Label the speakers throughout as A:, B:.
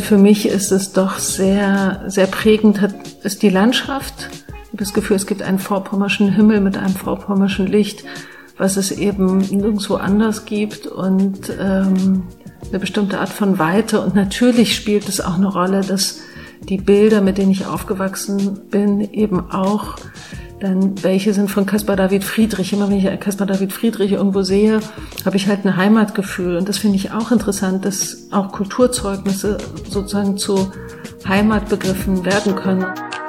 A: für mich ist es doch sehr, sehr prägend, ist die Landschaft. Ich habe das Gefühl, es gibt einen vorpommerschen Himmel mit einem vorpommerschen Licht, was es eben nirgendwo anders gibt und eine bestimmte Art von Weite. Und natürlich spielt es auch eine Rolle, dass die Bilder, mit denen ich aufgewachsen bin, eben auch dann welche sind von Caspar David Friedrich. Immer wenn ich Caspar David Friedrich irgendwo sehe, habe ich halt ein Heimatgefühl. Und das finde ich auch interessant, dass auch Kulturzeugnisse sozusagen zu Heimatbegriffen werden können.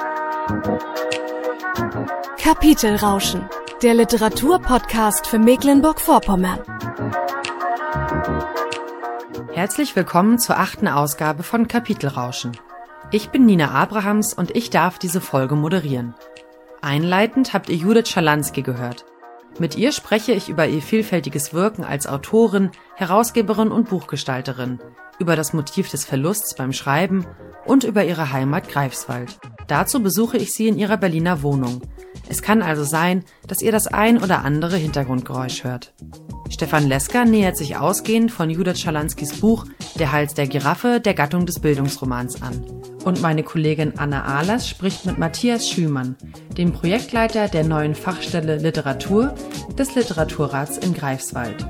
B: Kapitelrauschen, der Literaturpodcast für Mecklenburg-Vorpommern.
C: Herzlich willkommen zur 8. Ausgabe von Kapitelrauschen. Ich bin Nina Abrahams und ich darf diese Folge moderieren. Einleitend habt ihr Judith Schalansky gehört. Mit ihr spreche ich über ihr vielfältiges Wirken als Autorin, Herausgeberin und Buchgestalterin, über das Motiv des Verlusts beim Schreiben und über ihre Heimat Greifswald. Dazu besuche ich sie in ihrer Berliner Wohnung. Es kann also sein, dass ihr das ein oder andere Hintergrundgeräusch hört. Stefan Lesker nähert sich ausgehend von Judith Schalanskys Buch Der Hals der Giraffe der Gattung des Bildungsromans an. Und meine Kollegin Anna Ahlers spricht mit Matthias Schümann, dem Projektleiter der neuen Fachstelle Literatur des Literaturrats in Greifswald.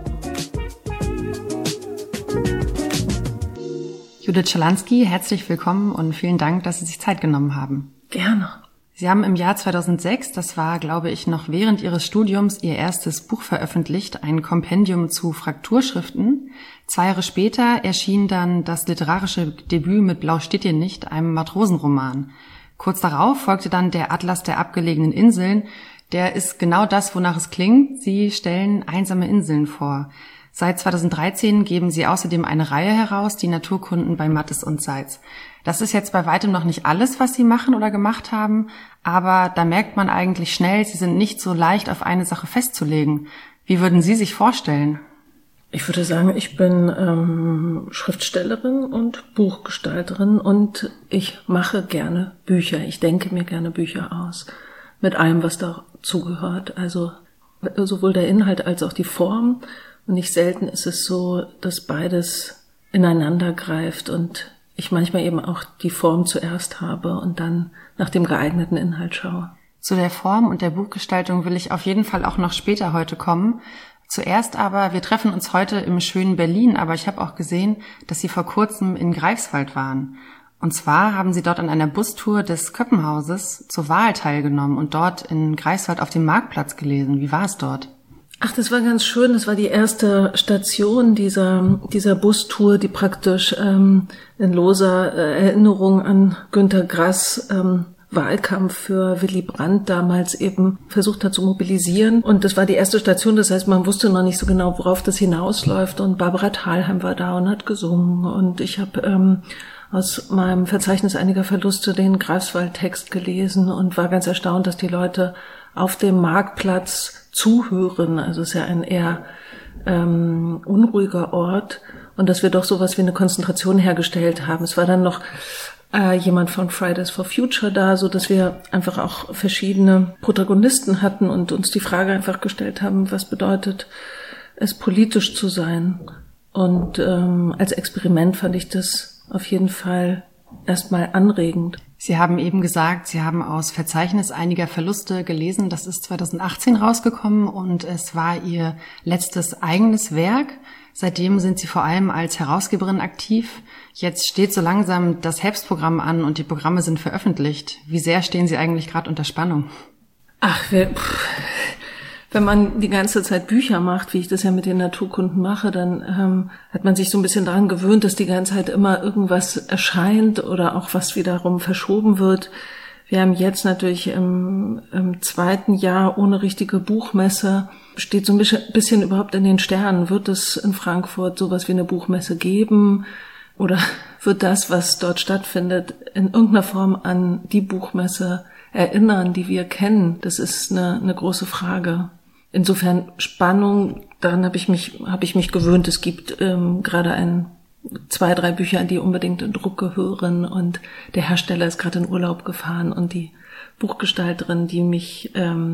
C: Judith Schalansky, herzlich willkommen und vielen Dank, dass Sie sich Zeit genommen haben.
A: Gerne.
C: Sie haben im Jahr 2006, das war, glaube ich, noch während Ihres Studiums, Ihr erstes Buch veröffentlicht, ein Kompendium zu Frakturschriften. 2 Jahre später erschien dann das literarische Debüt mit Blau steht dir nicht, einem Matrosenroman. Kurz darauf folgte dann der Atlas der abgelegenen Inseln. Der ist genau das, wonach es klingt. Sie stellen einsame Inseln vor. Seit 2013 geben Sie außerdem eine Reihe heraus, die Naturkunden bei Mattes und Seitz. Das ist jetzt bei weitem noch nicht alles, was Sie machen oder gemacht haben, aber da merkt man eigentlich schnell, Sie sind nicht so leicht auf eine Sache festzulegen. Wie würden Sie sich vorstellen?
A: Ich würde sagen, ich bin Schriftstellerin und Buchgestalterin und ich mache gerne Bücher. Ich denke mir gerne Bücher aus, mit allem, was dazugehört. Also sowohl der Inhalt als auch die Form. Und nicht selten ist es so, dass beides ineinander greift und ich manchmal eben auch die Form zuerst habe und dann nach dem geeigneten Inhalt schaue.
C: Zu der Form und der Buchgestaltung will ich auf jeden Fall auch noch später heute kommen. Zuerst aber, wir treffen uns heute im schönen Berlin, aber ich habe auch gesehen, dass Sie vor kurzem in Greifswald waren. Und zwar haben Sie dort an einer Bustour des Köppenhauses zur Wahl teilgenommen und dort in Greifswald auf dem Marktplatz gelesen. Wie war es dort?
A: Ach, das war ganz schön. Das war die erste Station dieser Bustour, die praktisch in loser Erinnerung an Günter Grass Wahlkampf für Willy Brandt damals eben versucht hat zu mobilisieren. Und das war die erste Station, das heißt, man wusste noch nicht so genau, worauf das hinausläuft. Und Barbara Thalheim war da und hat gesungen. Und ich habe aus meinem Verzeichnis einiger Verluste den Greifswald-Text gelesen und war ganz erstaunt, dass die Leute auf dem Marktplatz zuhören. Also es ist ja ein eher unruhiger Ort und dass wir doch sowas wie eine Konzentration hergestellt haben. Es war dann noch jemand von Fridays for Future da, so dass wir einfach auch verschiedene Protagonisten hatten und uns die Frage einfach gestellt haben, was bedeutet es, politisch zu sein? Und als Experiment fand ich das auf jeden Fall erstmal anregend.
C: Sie haben eben gesagt, Sie haben aus Verzeichnis einiger Verluste gelesen. Das ist 2018 rausgekommen und es war Ihr letztes eigenes Werk. Seitdem sind Sie vor allem als Herausgeberin aktiv. Jetzt steht so langsam das Herbstprogramm an und die Programme sind veröffentlicht. Wie sehr stehen Sie eigentlich gerade unter Spannung?
A: Ach, wenn man die ganze Zeit Bücher macht, wie ich das ja mit den Naturkunden mache, dann hat man sich so ein bisschen daran gewöhnt, dass die ganze Zeit immer irgendwas erscheint oder auch was wiederum verschoben wird. Wir haben jetzt natürlich im 2. Jahr ohne richtige Buchmesse, steht so ein bisschen überhaupt in den Sternen. Wird es in Frankfurt sowas wie eine Buchmesse geben? Oder wird das, was dort stattfindet, in irgendeiner Form an die Buchmesse erinnern, die wir kennen? Das ist eine große Frage. Insofern Spannung, daran habe ich mich gewöhnt. Es gibt gerade 2, 3 Bücher, die unbedingt in Druck gehören und der Hersteller ist gerade in Urlaub gefahren und die Buchgestalterin, die mich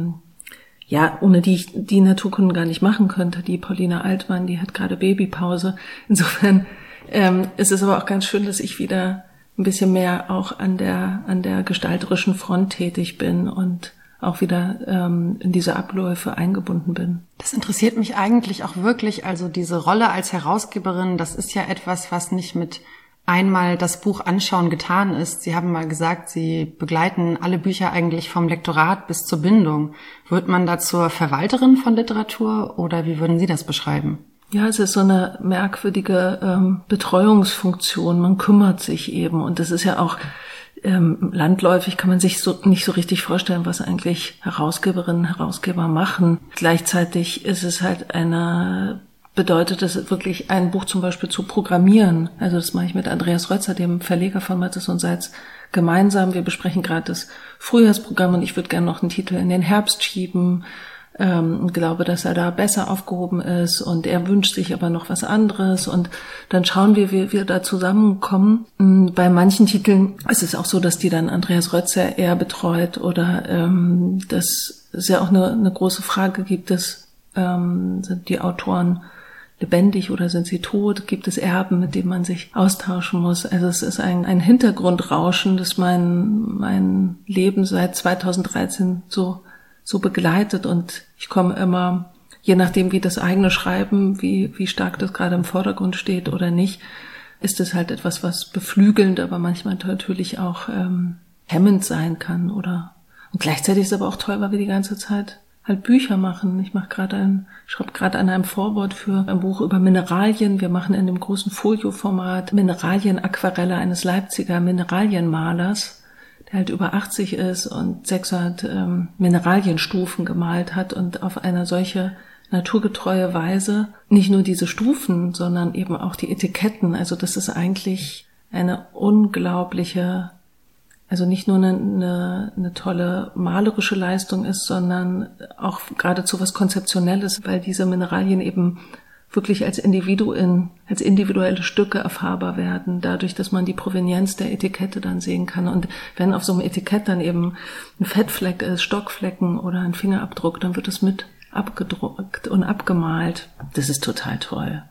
A: ohne die ich die Naturkunden gar nicht machen könnte, die Paulina Altmann, die hat gerade Babypause. Insofern Es ist aber auch ganz schön, dass ich wieder ein bisschen mehr auch an der gestalterischen Front tätig bin und auch wieder in diese Abläufe eingebunden bin.
C: Das interessiert mich eigentlich auch wirklich. Also diese Rolle als Herausgeberin, das ist ja etwas, was nicht mit einmal das Buch anschauen getan ist. Sie haben mal gesagt, Sie begleiten alle Bücher eigentlich vom Lektorat bis zur Bindung. Wird man da zur Verwalterin von Literatur oder wie würden Sie das beschreiben?
A: Ja, es ist so eine merkwürdige Betreuungsfunktion. Man kümmert sich eben und das ist ja auch landläufig, kann man sich nicht so richtig vorstellen, was eigentlich Herausgeberinnen, Herausgeber machen. Gleichzeitig ist es halt bedeutet es wirklich, ein Buch zum Beispiel zu programmieren. Also das mache ich mit Andreas Rötzer, dem Verleger von Mattes und Seitz, gemeinsam. Wir besprechen gerade das Frühjahrsprogramm und ich würde gerne noch einen Titel in den Herbst schieben. Und glaube, dass er da besser aufgehoben ist und er wünscht sich aber noch was anderes und dann schauen wir, wie wir da zusammenkommen. Bei manchen Titeln ist es auch so, dass die dann Andreas Rötzer eher betreut oder dass es ja auch eine große Frage gibt, sind die Autoren lebendig oder sind sie tot? Gibt es Erben, mit denen man sich austauschen muss? Also es ist ein Hintergrundrauschen, das mein Leben seit 2013 so begleitet und ich komme immer, je nachdem wie das eigene Schreiben, wie stark das gerade im Vordergrund steht oder nicht, ist es halt etwas, was beflügelnd, aber manchmal natürlich auch hemmend sein kann und gleichzeitig ist es aber auch toll, weil wir die ganze Zeit halt Bücher machen. Ich schreibe gerade an einem Vorwort für ein Buch über Mineralien. Wir machen in dem großen Folioformat Mineralien-Aquarelle eines Leipziger Mineralienmalers, der halt über 80 ist und 600 Mineralienstufen gemalt hat und auf eine solche naturgetreue Weise nicht nur diese Stufen, sondern eben auch die Etiketten. Also das ist eigentlich eine unglaubliche, also nicht nur eine tolle malerische Leistung ist, sondern auch geradezu was Konzeptionelles, weil diese Mineralien eben wirklich als individuelle Stücke erfahrbar werden, dadurch, dass man die Provenienz der Etikette dann sehen kann. Und wenn auf so einem Etikett dann eben ein Fettfleck ist, Stockflecken oder ein Fingerabdruck, dann wird es mit abgedruckt und abgemalt. Das ist total toll.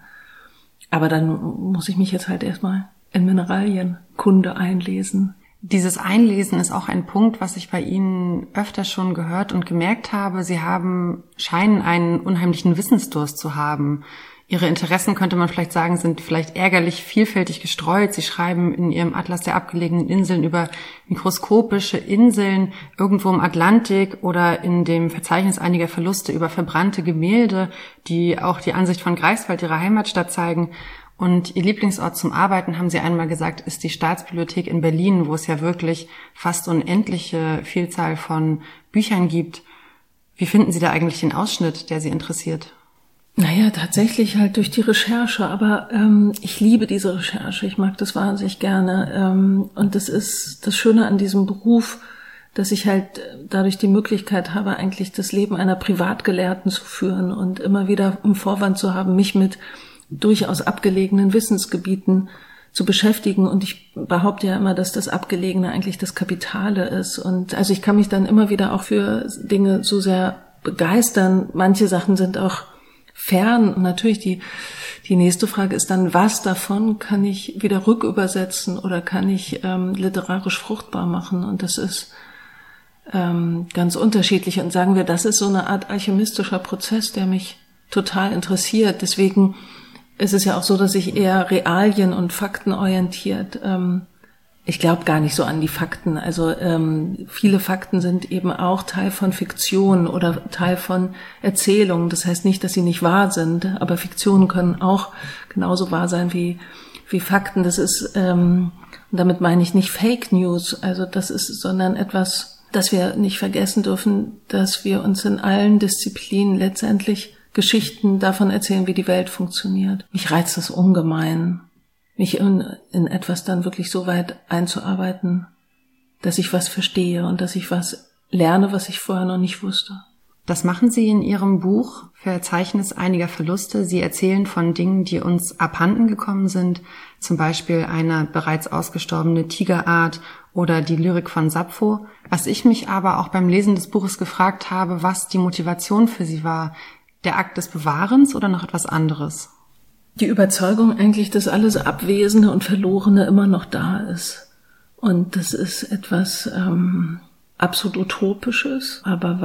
A: Aber dann muss ich mich jetzt halt erstmal in Mineralienkunde einlesen.
C: Dieses Einlesen ist auch ein Punkt, was ich bei Ihnen öfter schon gehört und gemerkt habe. Sie scheinen einen unheimlichen Wissensdurst zu haben. Ihre Interessen, könnte man vielleicht sagen, sind vielleicht ärgerlich vielfältig gestreut. Sie schreiben in Ihrem Atlas der abgelegenen Inseln über mikroskopische Inseln irgendwo im Atlantik oder in dem Verzeichnis einiger Verluste über verbrannte Gemälde, die auch die Ansicht von Greifswald, ihrer Heimatstadt, zeigen. Und Ihr Lieblingsort zum Arbeiten, haben Sie einmal gesagt, ist die Staatsbibliothek in Berlin, wo es ja wirklich fast unendliche Vielzahl von Büchern gibt. Wie finden Sie da eigentlich den Ausschnitt, der Sie interessiert?
A: Naja, tatsächlich halt durch die Recherche, aber ich liebe diese Recherche, ich mag das wahnsinnig gerne und das ist das Schöne an diesem Beruf, dass ich halt dadurch die Möglichkeit habe, eigentlich das Leben einer Privatgelehrten zu führen und immer wieder im Vorwand zu haben, mich mit durchaus abgelegenen Wissensgebieten zu beschäftigen und ich behaupte ja immer, dass das Abgelegene eigentlich das Kapitale ist und also ich kann mich dann immer wieder auch für Dinge so sehr begeistern. Manche Sachen sind auch fern und natürlich die nächste Frage ist dann, was davon kann ich wieder rückübersetzen oder kann ich literarisch fruchtbar machen und das ist ganz unterschiedlich und sagen wir, das ist so eine Art alchemistischer Prozess, der mich total interessiert. Deswegen ist es ja auch so, dass ich eher realien- und faktenorientiert, ich glaube gar nicht so an die Fakten. Also viele Fakten sind eben auch Teil von Fiktion oder Teil von Erzählungen. Das heißt nicht, dass sie nicht wahr sind, aber Fiktionen können auch genauso wahr sein wie Fakten. Das ist, und damit meine ich nicht Fake News, also das ist, sondern etwas, das wir nicht vergessen dürfen, dass wir uns in allen Disziplinen letztendlich Geschichten davon erzählen, wie die Welt funktioniert. Mich reizt das ungemein, mich in etwas dann wirklich so weit einzuarbeiten, dass ich was verstehe und dass ich was lerne, was ich vorher noch nicht wusste.
C: Das machen Sie in Ihrem Buch Verzeichnis einiger Verluste. Sie erzählen von Dingen, die uns abhanden gekommen sind, zum Beispiel eine bereits ausgestorbene Tigerart oder die Lyrik von Sappho. Was ich mich aber auch beim Lesen des Buches gefragt habe, was die Motivation für Sie war, der Akt des Bewahrens oder noch etwas anderes?
A: Die Überzeugung eigentlich, dass alles Abwesende und Verlorene immer noch da ist. Und das ist etwas absolut Utopisches, aber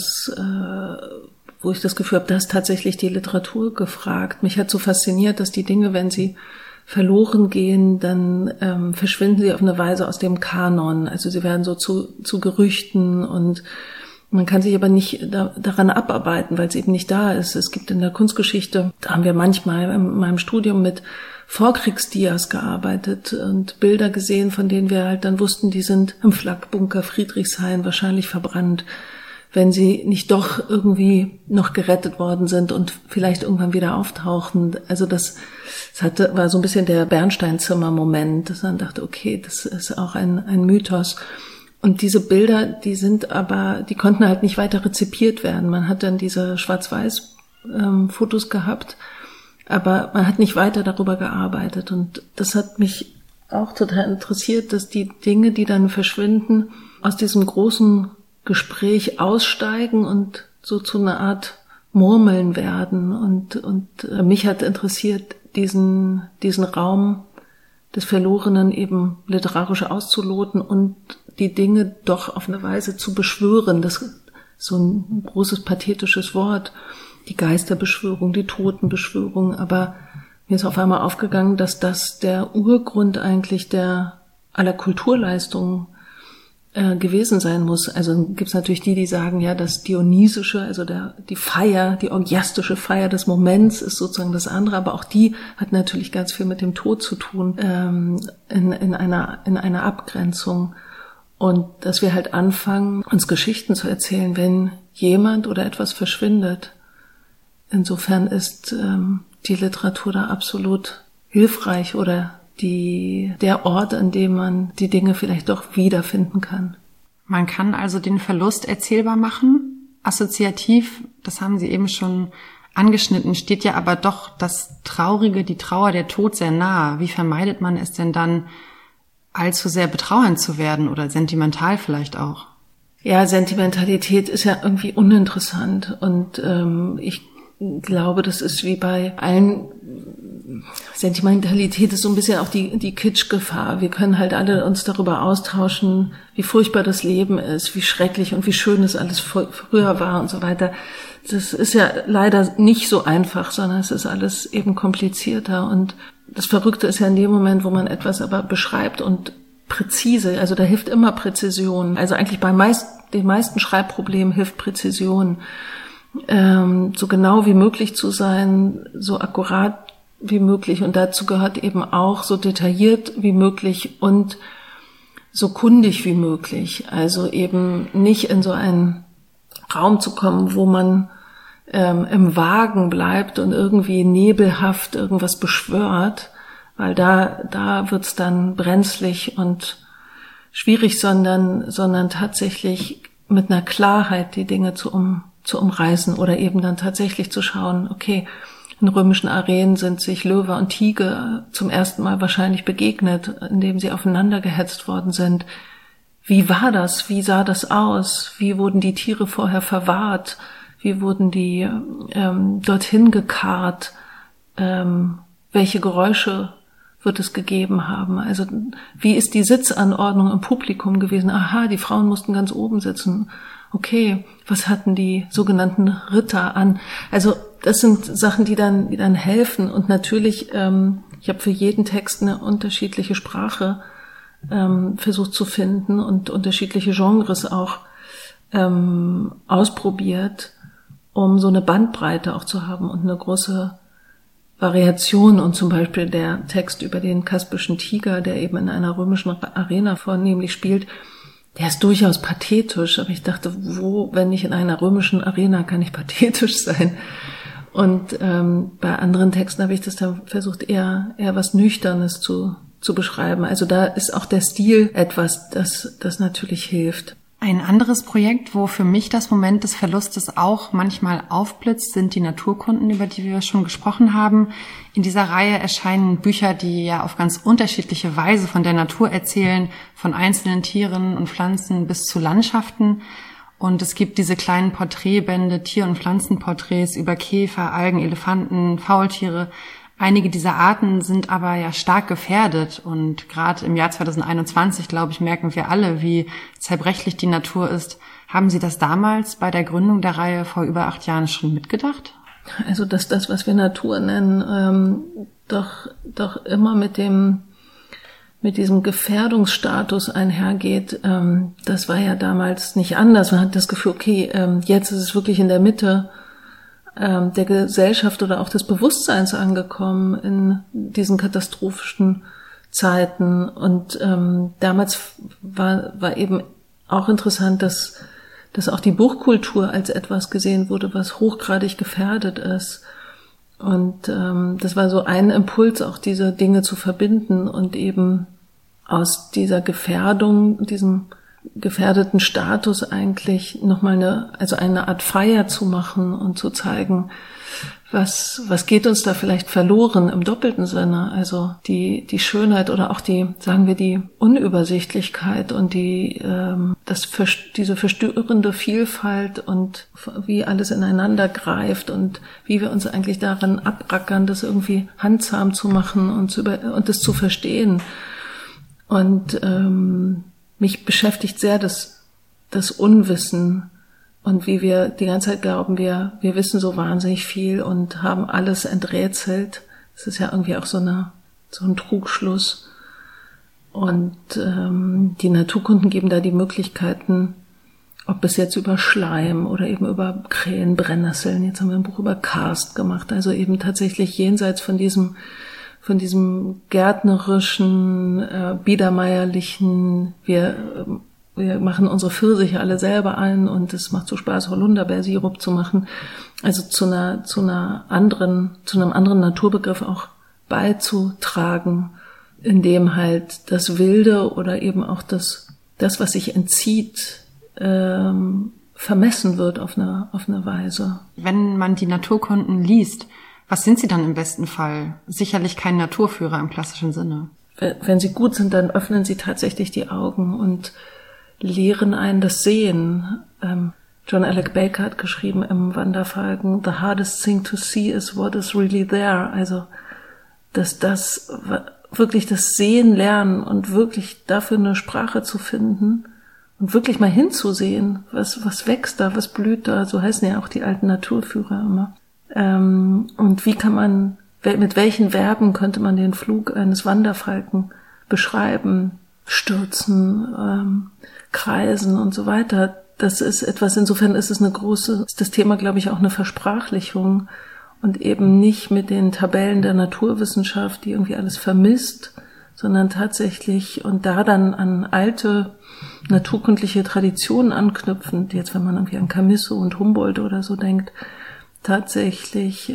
A: wo ich das Gefühl habe, da ist tatsächlich die Literatur gefragt. Mich hat so fasziniert, dass die Dinge, wenn sie verloren gehen, dann verschwinden sie auf eine Weise aus dem Kanon. Also sie werden so zu Gerüchten und man kann sich aber nicht daran abarbeiten, weil es eben nicht da ist. Es gibt in der Kunstgeschichte, da haben wir manchmal in meinem Studium mit Vorkriegsdias gearbeitet und Bilder gesehen, von denen wir halt dann wussten, die sind im Flakbunker Friedrichshain wahrscheinlich verbrannt, wenn sie nicht doch irgendwie noch gerettet worden sind und vielleicht irgendwann wieder auftauchen. Also das war so ein bisschen der Bernsteinzimmer-Moment, dass man dachte, okay, das ist auch ein Mythos. Und diese Bilder, die konnten halt nicht weiter rezipiert werden. Man hat dann diese Schwarz-Weiß-Fotos gehabt, aber man hat nicht weiter darüber gearbeitet. Und das hat mich auch total interessiert, dass die Dinge, die dann verschwinden, aus diesem großen Gespräch aussteigen und so zu einer Art Murmeln werden. Und mich hat interessiert, diesen Raum des Verlorenen eben literarisch auszuloten und die Dinge doch auf eine Weise zu beschwören. Das ist so ein großes pathetisches Wort. Die Geisterbeschwörung, die Totenbeschwörung. Aber mir ist auf einmal aufgegangen, dass das der Urgrund eigentlich aller Kulturleistungen gewesen sein muss. Also gibt's natürlich die sagen, ja, das Dionysische, also die Feier, die orgiastische Feier des Moments ist sozusagen das andere, aber auch die hat natürlich ganz viel mit dem Tod zu tun, in einer Abgrenzung. Und dass wir halt anfangen, uns Geschichten zu erzählen, wenn jemand oder etwas verschwindet. Insofern ist die Literatur da absolut hilfreich oder der Ort, an dem man die Dinge vielleicht doch wiederfinden kann.
C: Man kann also den Verlust erzählbar machen. Assoziativ, das haben Sie eben schon angeschnitten, steht ja aber doch das Traurige, die Trauer, der Tod sehr nahe. Wie vermeidet man es denn dann, allzu sehr betrauernd zu werden oder sentimental vielleicht auch?
A: Ja, Sentimentalität ist ja irgendwie uninteressant und ich glaube, das ist wie bei allen. Sentimentalität ist so ein bisschen auch die Kitschgefahr. Wir können halt alle uns darüber austauschen, wie furchtbar das Leben ist, wie schrecklich und wie schön es alles früher war und so weiter. Das ist ja leider nicht so einfach, sondern es ist alles eben komplizierter. Und das Verrückte ist ja in dem Moment, wo man etwas aber beschreibt und präzise, also da hilft immer Präzision. Also eigentlich bei den meisten Schreibproblemen hilft Präzision. So genau wie möglich zu sein, so akkurat wie möglich. Und dazu gehört eben auch so detailliert wie möglich und so kundig wie möglich. Also eben nicht in so einen Raum zu kommen, wo man im Wagen bleibt und irgendwie nebelhaft irgendwas beschwört, weil da wird's dann brenzlig und schwierig, sondern tatsächlich mit einer Klarheit die Dinge zu umreißen oder eben dann tatsächlich zu schauen, okay, in römischen Arenen sind sich Löwe und Tiger zum ersten Mal wahrscheinlich begegnet, indem sie aufeinander gehetzt worden sind. Wie war das? Wie sah das aus? Wie wurden die Tiere vorher verwahrt? Wie wurden die dorthin gekarrt? Welche Geräusche wird es gegeben haben? Also wie ist die Sitzanordnung im Publikum gewesen? Aha, die Frauen mussten ganz oben sitzen. Okay, was hatten die sogenannten Ritter an? Also das sind Sachen, die dann helfen. Und natürlich, ich habe für jeden Text eine unterschiedliche Sprache versucht zu finden und unterschiedliche Genres auch ausprobiert, um so eine Bandbreite auch zu haben und eine große Variation. Und zum Beispiel der Text über den kaspischen Tiger, der eben in einer römischen Arena vornehmlich spielt, der ist durchaus pathetisch. Aber ich dachte, wenn nicht in einer römischen Arena, kann ich pathetisch sein? Und bei anderen Texten habe ich das dann versucht, eher was Nüchternes zu beschreiben. Also da ist auch der Stil etwas, das natürlich hilft.
C: Ein anderes Projekt, wo für mich das Moment des Verlustes auch manchmal aufblitzt, sind die Naturkunden, über die wir schon gesprochen haben. In dieser Reihe erscheinen Bücher, die ja auf ganz unterschiedliche Weise von der Natur erzählen, von einzelnen Tieren und Pflanzen bis zu Landschaften. Und es gibt diese kleinen Porträtbände, Tier- und Pflanzenporträts über Käfer, Algen, Elefanten, Faultiere. Einige dieser Arten sind aber ja stark gefährdet und gerade im Jahr 2021, glaube ich, merken wir alle, wie zerbrechlich die Natur ist. Haben Sie das damals bei der Gründung der Reihe vor über 8 Jahren schon mitgedacht?
A: Also, dass das, was wir Natur nennen, doch immer mit diesem Gefährdungsstatus einhergeht, das war ja damals nicht anders. Man hat das Gefühl, okay, jetzt ist es wirklich in der Mitte der Gesellschaft oder auch des Bewusstseins angekommen in diesen katastrophischen Zeiten. Und damals war eben auch interessant, dass auch die Buchkultur als etwas gesehen wurde, was hochgradig gefährdet ist. Und das war so ein Impuls, auch diese Dinge zu verbinden und eben aus dieser Gefährdung, diesem gefährdeten Status eigentlich nochmal eine Art Feier zu machen und zu zeigen, was geht uns da vielleicht verloren im doppelten Sinne. Also die Schönheit oder auch die Unübersichtlichkeit und diese verstörende Vielfalt und wie alles ineinander greift und wie wir uns eigentlich darin abrackern, das irgendwie handsam zu machen und das zu verstehen. Und mich beschäftigt sehr das Unwissen und wie wir die ganze Zeit glauben, wir wissen so wahnsinnig viel und haben alles enträtselt. Das ist ja irgendwie auch so ein Trugschluss. Und die Naturkunden geben da die Möglichkeiten, ob es jetzt über Schleim oder eben über Krähen, Brennnesseln, jetzt haben wir ein Buch über Karst gemacht, also eben tatsächlich jenseits von diesem gärtnerischen, biedermeierlichen, wir machen unsere Pfirsiche alle selber ein und es macht so Spaß, Holunderbeersirup zu machen. Also zu einem anderen Naturbegriff auch beizutragen, in dem halt das Wilde oder eben auch das, was sich entzieht, vermessen wird auf eine Weise.
C: Wenn man die Naturkunden liest, was sind sie dann im besten Fall? Sicherlich kein Naturführer im klassischen Sinne.
A: Wenn sie gut sind, dann öffnen sie tatsächlich die Augen und lehren einen das Sehen. John Alec Baker hat geschrieben im Wanderfalken, "The hardest thing to see is what is really there." Also, dass das wirklich das Sehen lernen und wirklich dafür eine Sprache zu finden und wirklich mal hinzusehen, was wächst da, was blüht da, so heißen ja auch die alten Naturführer immer. Und wie mit welchen Verben könnte man den Flug eines Wanderfalken beschreiben? Stürzen, kreisen und so weiter. Das ist etwas, insofern ist das Thema, glaube ich, auch eine Versprachlichung und eben nicht mit den Tabellen der Naturwissenschaft, die irgendwie alles vermisst, sondern tatsächlich und da dann an alte naturkundliche Traditionen anknüpfend, jetzt wenn man irgendwie an Chamisso und Humboldt oder so denkt, tatsächlich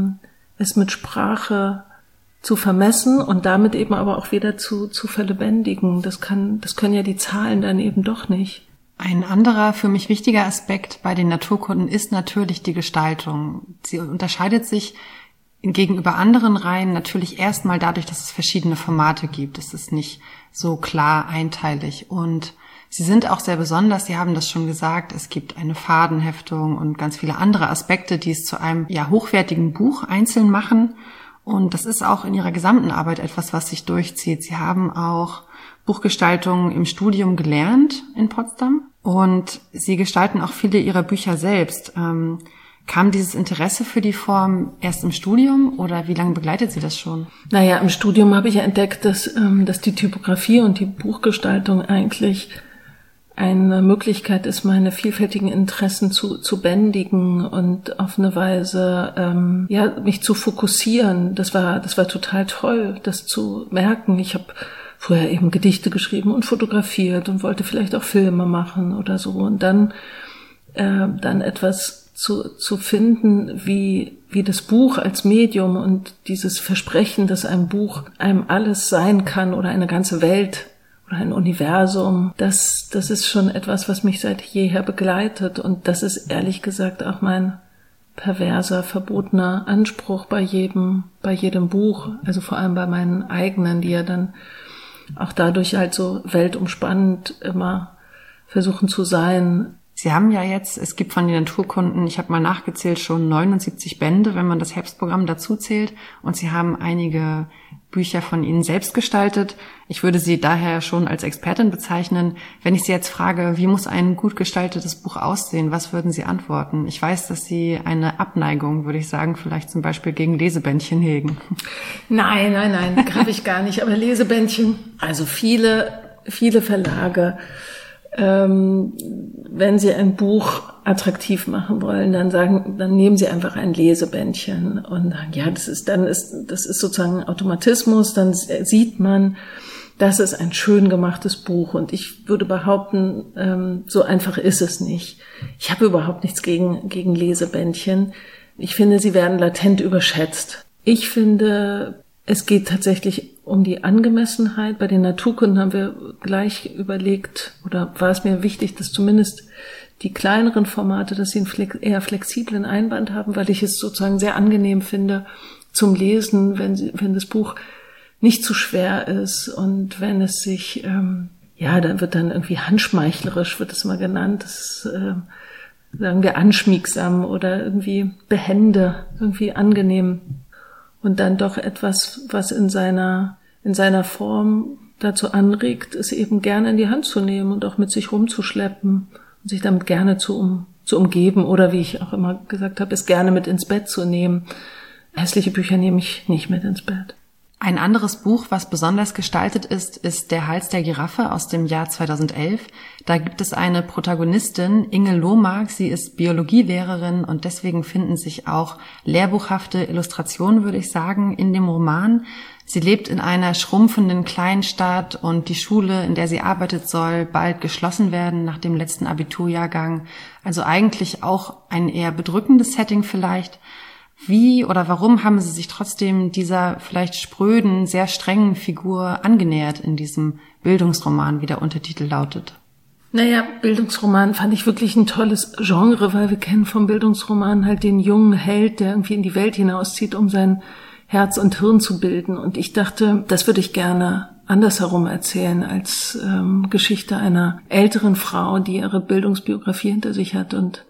A: es mit Sprache zu vermessen und damit eben aber auch wieder zu verlebendigen. Das können ja die Zahlen dann eben doch nicht.
C: Ein anderer für mich wichtiger Aspekt bei den Naturkunden ist natürlich die Gestaltung. Sie unterscheidet sich gegenüber anderen Reihen natürlich erstmal dadurch, dass es verschiedene Formate gibt. Es ist nicht so klar einteilig und sie sind auch sehr besonders, Sie haben das schon gesagt, es gibt eine Fadenheftung und ganz viele andere Aspekte, die es zu einem hochwertigen Buch einzeln machen. Und das ist auch in Ihrer gesamten Arbeit etwas, was sich durchzieht. Sie haben auch Buchgestaltung im Studium gelernt in Potsdam und Sie gestalten auch viele Ihrer Bücher selbst. Kam dieses Interesse für die Form erst im Studium oder wie lange begleitet Sie das schon?
A: Naja, im Studium habe ich ja entdeckt, dass die Typografie und die Buchgestaltung eigentlich eine Möglichkeit ist, meine vielfältigen Interessen zu bändigen und auf eine Weise mich zu fokussieren. Das war total toll, das zu merken. Ich habe früher eben Gedichte geschrieben und fotografiert und wollte vielleicht auch Filme machen oder so und dann etwas zu finden, wie das Buch als Medium und dieses Versprechen, dass ein Buch einem alles sein kann oder eine ganze Welt ein Universum, das ist schon etwas, was mich seit jeher begleitet und das ist ehrlich gesagt auch mein perverser, verbotener Anspruch bei jedem Buch, also vor allem bei meinen eigenen, die ja dann auch dadurch halt so weltumspannend immer versuchen zu sein.
C: Sie haben ja jetzt, es gibt von den Naturkunden, ich habe mal nachgezählt, schon 79 Bände, wenn man das Herbstprogramm dazu zählt. Und Sie haben einige Bücher von Ihnen selbst gestaltet. Ich würde Sie daher schon als Expertin bezeichnen. Wenn ich Sie jetzt frage, wie muss ein gut gestaltetes Buch aussehen, was würden Sie antworten? Ich weiß, dass Sie eine Abneigung, würde ich sagen, vielleicht zum Beispiel gegen Lesebändchen hegen.
A: Nein, habe ich gar nicht. Aber Lesebändchen, also viele Verlage, wenn sie ein Buch attraktiv machen wollen, dann nehmen sie einfach ein Lesebändchen und sagen, ja, das ist sozusagen ein Automatismus, dann sieht man, das ist ein schön gemachtes Buch und ich würde behaupten, so einfach ist es nicht. Ich habe überhaupt nichts gegen Lesebändchen. Ich finde, sie werden latent überschätzt. Ich finde, es geht tatsächlich um die Angemessenheit. Bei den Naturkunden haben wir gleich überlegt, oder war es mir wichtig, dass zumindest die kleineren Formate, dass sie einen eher flexiblen Einband haben, weil ich es sozusagen sehr angenehm finde zum Lesen, wenn das Buch nicht zu schwer ist und wenn es sich, dann wird dann irgendwie handschmeichlerisch, wird es mal genannt, das sagen wir anschmiegsam oder irgendwie behende, irgendwie angenehm. Und dann doch etwas, was in seiner Form dazu anregt, es eben gerne in die Hand zu nehmen und auch mit sich rumzuschleppen und sich damit gerne zu umgeben oder, wie ich auch immer gesagt habe, es gerne mit ins Bett zu nehmen. Hässliche Bücher nehme ich nicht mit ins Bett.
C: Ein anderes Buch, was besonders gestaltet ist Der Hals der Giraffe aus dem Jahr 2011. Da gibt es eine Protagonistin, Inge Lohmark. Sie ist Biologielehrerin und deswegen finden sich auch lehrbuchhafte Illustrationen, würde ich sagen, in dem Roman. Sie lebt in einer schrumpfenden Kleinstadt und die Schule, in der sie arbeitet, soll bald geschlossen werden nach dem letzten Abiturjahrgang. Also eigentlich auch ein eher bedrückendes Setting vielleicht. Wie oder warum haben Sie sich trotzdem dieser vielleicht spröden, sehr strengen Figur angenähert in diesem Bildungsroman, wie der Untertitel lautet?
A: Naja, Bildungsroman fand ich wirklich ein tolles Genre, weil wir kennen vom Bildungsroman halt den jungen Held, der irgendwie in die Welt hinauszieht, um sein Herz und Hirn zu bilden. Und ich dachte, das würde ich gerne andersherum erzählen als Geschichte einer älteren Frau, die ihre Bildungsbiografie hinter sich hat und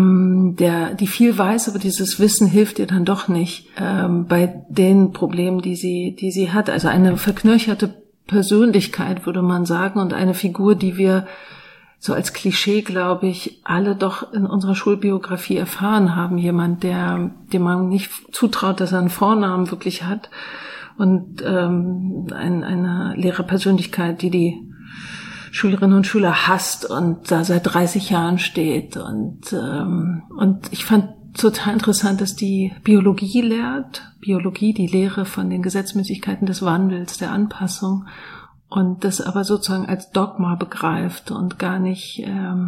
A: die viel weiß, aber dieses Wissen hilft ihr dann doch nicht bei den Problemen, die sie hat. Also eine verknöcherte Persönlichkeit, würde man sagen, und eine Figur, die wir so als Klischee, glaube ich, alle doch in unserer Schulbiografie erfahren haben. Jemand, dem man nicht zutraut, dass er einen Vornamen wirklich hat, und eine Lehrerpersönlichkeit, die Schülerinnen und Schüler hasst und da seit 30 Jahren steht. Und ich fand total interessant, dass die Biologie lehrt. Biologie, die Lehre von den Gesetzmäßigkeiten des Wandels, der Anpassung. Und das aber sozusagen als Dogma begreift und gar nicht,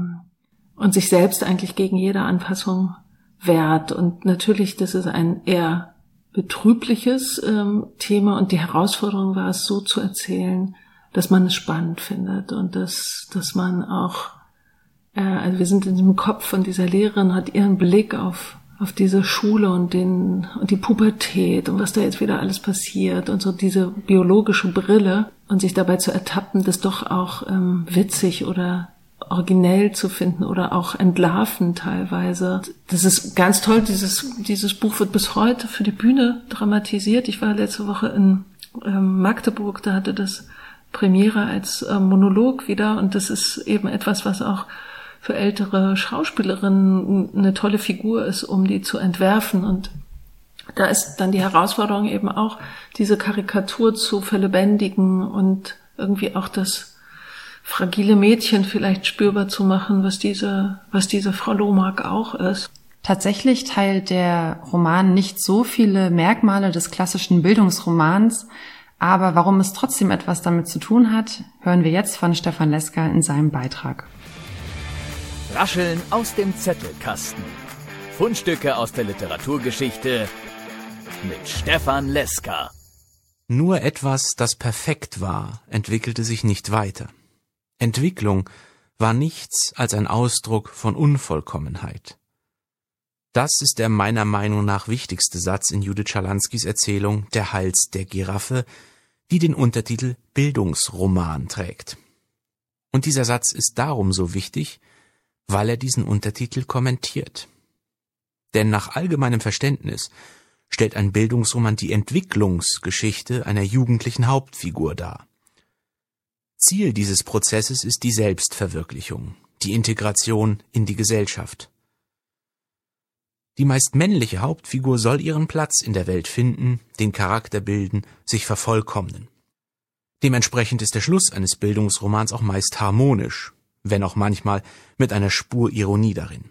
A: und sich selbst eigentlich gegen jede Anpassung wehrt. Und natürlich, das ist ein eher betrübliches Thema und die Herausforderung war es, so zu erzählen, dass man es spannend findet und dass man auch, also wir sind in dem Kopf von dieser Lehrerin, hat ihren Blick auf diese Schule und die Pubertät und was da jetzt wieder alles passiert und so diese biologische Brille und sich dabei zu ertappen, das doch auch witzig oder originell zu finden oder auch entlarvend teilweise. Das ist ganz toll, dieses Buch wird bis heute für die Bühne dramatisiert. Ich war letzte Woche in Magdeburg, da hatte das Premiere als Monolog wieder und das ist eben etwas, was auch für ältere Schauspielerinnen eine tolle Figur ist, um die zu entwerfen, und da ist dann die Herausforderung eben auch, diese Karikatur zu verlebendigen und irgendwie auch das fragile Mädchen vielleicht spürbar zu machen, was diese Frau Lohmark auch ist.
C: Tatsächlich teilt der Roman nicht so viele Merkmale des klassischen Bildungsromans, aber warum es trotzdem etwas damit zu tun hat, hören wir jetzt von Stefan Leska in seinem Beitrag.
D: Rascheln aus dem Zettelkasten. Fundstücke aus der Literaturgeschichte mit Stefan Leska.
E: Nur etwas, das perfekt war, entwickelte sich nicht weiter. Entwicklung war nichts als ein Ausdruck von Unvollkommenheit. Das ist der meiner Meinung nach wichtigste Satz in Judith Schalanskys Erzählung Der Hals der Giraffe, die den Untertitel Bildungsroman trägt. Und dieser Satz ist darum so wichtig, weil er diesen Untertitel kommentiert. Denn nach allgemeinem Verständnis stellt ein Bildungsroman die Entwicklungsgeschichte einer jugendlichen Hauptfigur dar. Ziel dieses Prozesses ist die Selbstverwirklichung, die Integration in die Gesellschaft. Die meist männliche Hauptfigur soll ihren Platz in der Welt finden, den Charakter bilden, sich vervollkommnen. Dementsprechend ist der Schluss eines Bildungsromans auch meist harmonisch, wenn auch manchmal mit einer Spur Ironie darin.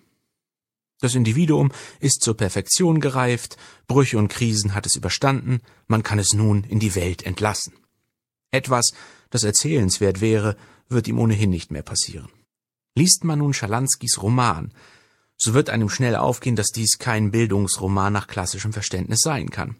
E: Das Individuum ist zur Perfektion gereift, Brüche und Krisen hat es überstanden, man kann es nun in die Welt entlassen. Etwas, das erzählenswert wäre, wird ihm ohnehin nicht mehr passieren. Liest man nun Schalanskys Roman, so wird einem schnell aufgehen, dass dies kein Bildungsroman nach klassischem Verständnis sein kann.